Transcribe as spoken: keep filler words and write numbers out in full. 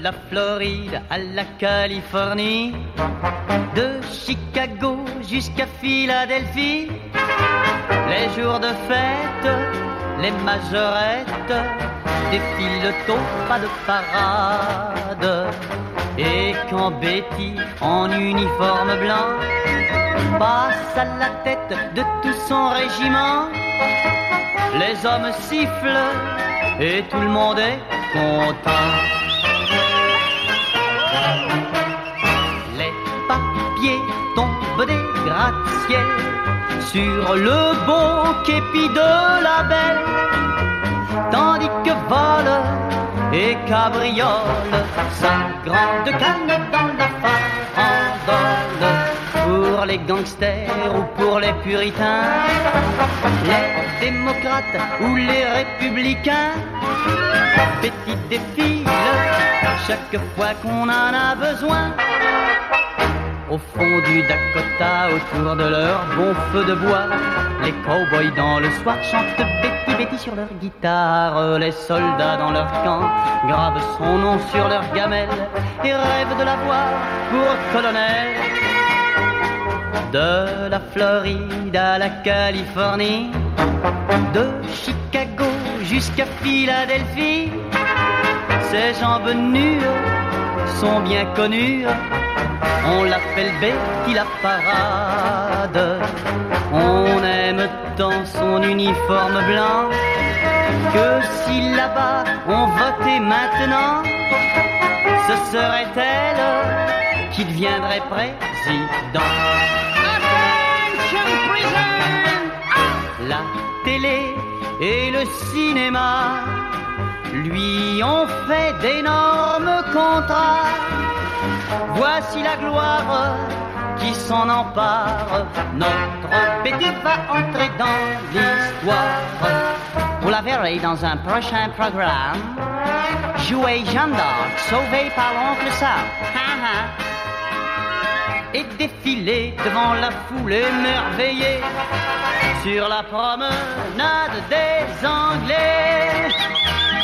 la Floride à la Californie, de Chicago jusqu'à Philadelphie, les jours de fête, les majorettes défilent le taux, pas de parade. Et quand Betty, en uniforme blanc, passe à la tête de tout son régiment, les hommes sifflent et tout le monde est content. Les papiers tombent des gratte-ciel sur le beau képi de la belle, tandis que vole et cabriole sa grande canne dans la farandole. Pour les gangsters ou pour les puritains, les démocrates ou les républicains, Betty défile chaque fois qu'on en a besoin. Au fond du Dakota, autour de leur bon feu de bois, les cow-boys dans le soir chantent Betty, Betty sur leur guitare. Les soldats dans leur camp gravent son nom sur leur gamelle et rêvent de la voir pour colonel. De la Floride à la Californie, de Chicago jusqu'à Philadelphie, ses jambes nues sont bien connues. On l'appelle Betty la parade. On aime tant son uniforme blanc que si là-bas on votait maintenant, ce serait elle qui deviendrait président. La télé et le cinéma lui ont fait d'énormes contrats. Voici la gloire qui s'en empare. Notre Betty va entrer dans l'histoire. Vous la verrez dans un prochain programme, jouer Jeanne d'Arc, sauvée par l'oncle Sam, et défiler devant la foule émerveillée sur la promenade des Anglais.